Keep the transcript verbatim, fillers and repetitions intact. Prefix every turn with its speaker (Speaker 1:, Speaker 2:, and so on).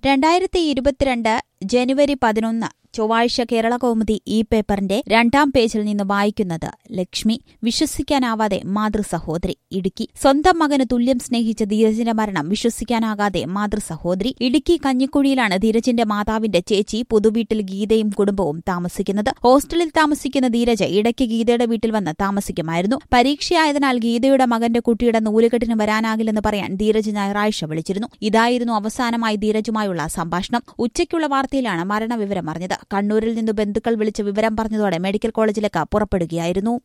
Speaker 1: രണ്ടായിരത്തി ഇരുപത്തിരണ്ട് ജനുവരി പതിനൊന്ന് ചൊവ്വാഴ്ച കേരള കൗമുദി ഈ പേപ്പറിന്റെ രണ്ടാം പേജിൽ നിന്ന് വായിക്കുന്നത് ലക്ഷ്മി. വിശ്വസിക്കാനാവാതെ മാതൃസഹോദരി ഇടുക്കി. സ്വന്തം മകന് തുല്യം സ്നേഹിച്ച ധീരജിന്റെ മരണം വിശ്വസിക്കാനാകാതെ മാതൃസഹോദരി. ഇടുക്കി കഞ്ഞിക്കുഴിയിലാണ് ധീരജിന്റെ മാതാവിന്റെ ചേച്ചി പുതുവീട്ടിൽ ഗീതയും കുടുംബവും താമസിക്കുന്നത്. ഹോസ്റ്റലിൽ താമസിക്കുന്ന ധീരജ് ഇടയ്ക്ക് ഗീതയുടെ വീട്ടിൽ വന്ന് താമസിക്കുമായിരുന്നു. പരീക്ഷയായതിനാൽ ഗീതയുടെ മകന്റെ കുട്ടിയുടെ നൂലുകെട്ടിന് വരാനാകില്ലെന്ന് പറയാൻ ധീരജ് ഞായറാഴ്ച വിളിച്ചിരുന്നു. ഇതായിരുന്നു അവസാനമായി ധീരജുമായുള്ള സംഭാഷണം. ഉച്ചയ്ക്കുള്ള വാർത്തയിലാണ് മരണവിവരം അറിഞ്ഞത്. കണ്ണൂരിൽ നിന്ന് ബന്ധുക്കൾ വിളിച്ച് വിവരം പറഞ്ഞതോടെ മെഡിക്കൽ കോളേജിലേക്ക് പുറപ്പെടുകയായിരുന്നു.